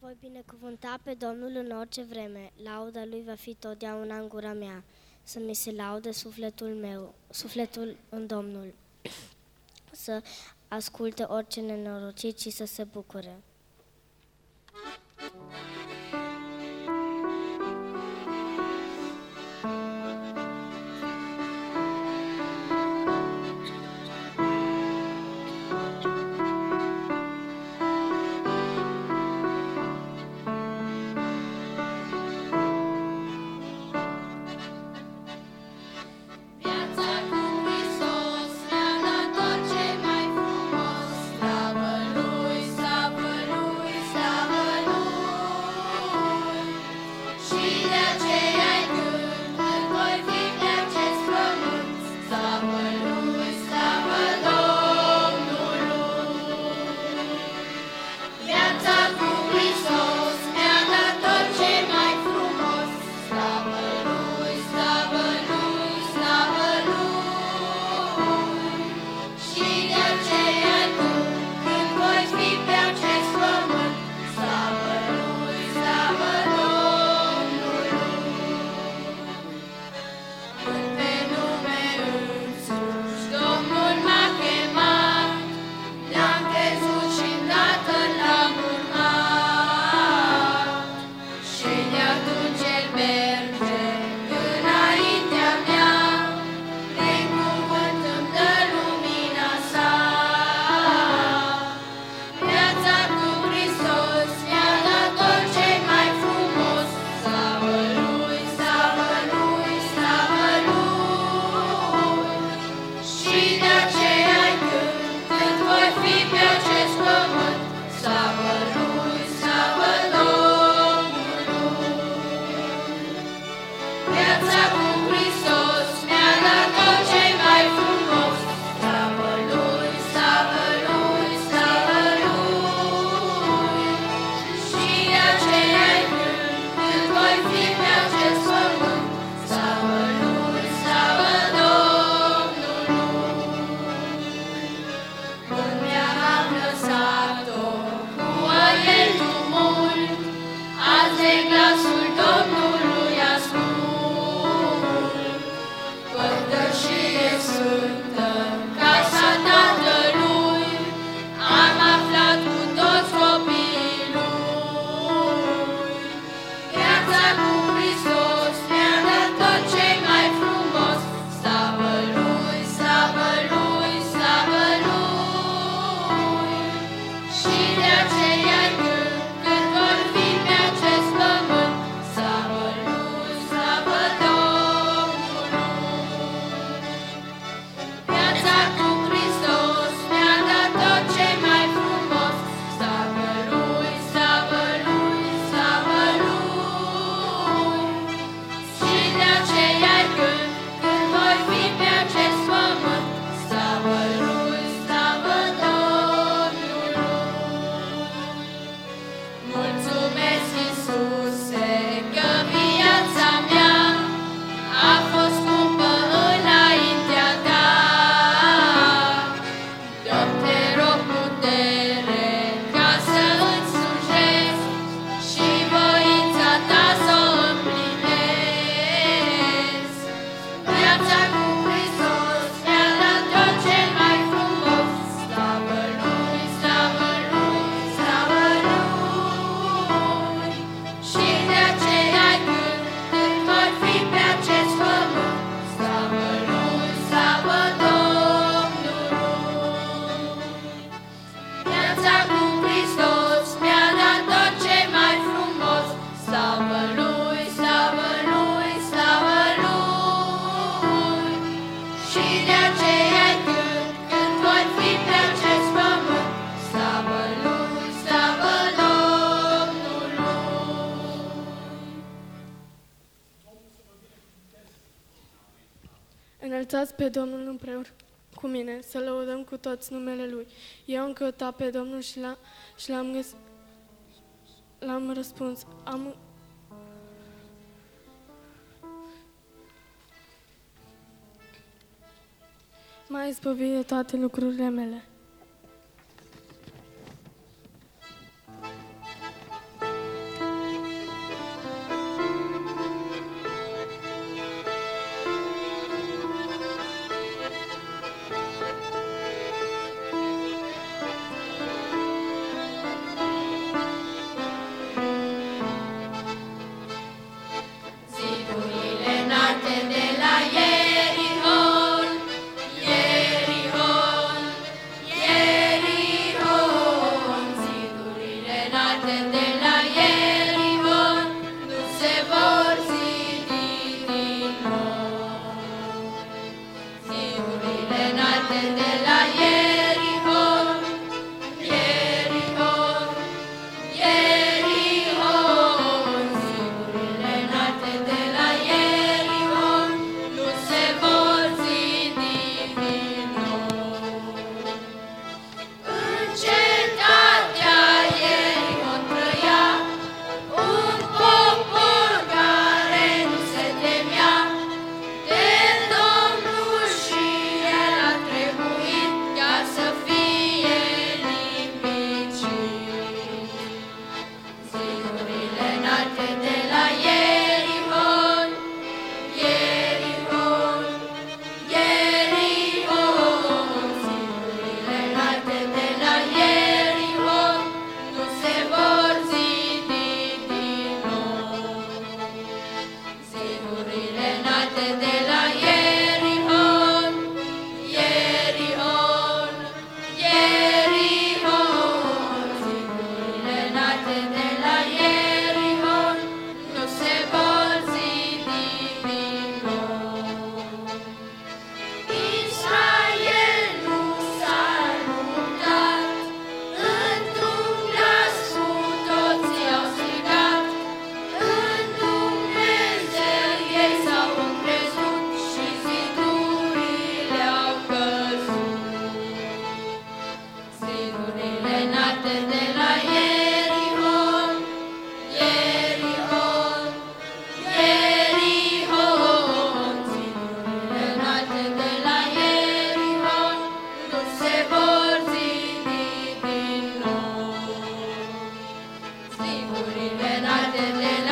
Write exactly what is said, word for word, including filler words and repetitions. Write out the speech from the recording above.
Voi binecuvânta pe Domnul în orice vreme, lauda Lui va fi totdeauna în gura mea, să mi se laude sufletul meu, sufletul în Domnul, să asculte orice nenorocit și să se bucure. Înălțați pe Domnul împreună cu mine, să lăudăm cu toți numele Lui. Eu am căutat pe Domnul și l-am, și l-am, găs- l-am răspuns. Am, m-a izbăvit de toate lucrurile mele. înalte de la Ierihon nu se vor zidi din nou. Zidurile înalte de la Ierihon, Ierihon, Ierihon, zidurile înalte de la Ierihon nu se vor zidi din nou. În cetatea Ierihon trăia un popor care nu se temea de Domnul și el a trebuit ca să fie nimicit. Zidurile înalte de la Ierihon, Ierihon, Ierihon, zidurile înalte de la Ierihon nu se vor zidi din nou. Zidurile înalte de la Ierihon, Ierihon, Ierihon, zidurile înalte de la Ierihon nu se vor zidi din nou. Israel nu s-a luptat, într-un glas cu toții au strigat, în Dumnezeu ei s-au încrezut și zidurile au căzut. Zidurile înalte de la Ierihon, Ierihon, Ierihon, zidurile înalte de la Ierihon nu se vor zidi din nou. Zidurile înalte de la